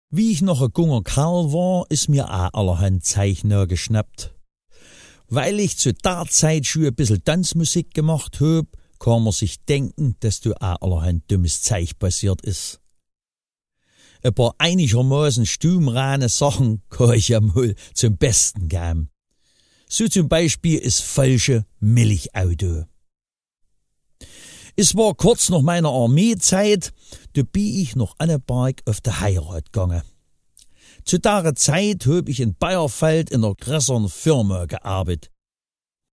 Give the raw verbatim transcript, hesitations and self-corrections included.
Wie ich noch ein junger Kerl war, ist mir auch allerhand Zeichner geschnappt. Weil ich zu der Zeit schon ein bisschen Tanzmusik gemacht hab, kann man sich denken, dass da auch allerhand dummes Zeich passiert ist. Ein paar einigermaßen stummrane Sachen kann ich ja mal zum Besten geben. So zum Beispiel ist falsche Milchauto. Es war kurz nach meiner Armeezeit, da bin ich noch Anneberg auf der Heirat gegangen. Zu der Zeit hab ich in Bayerfeld in einer größeren Firma gearbeitet.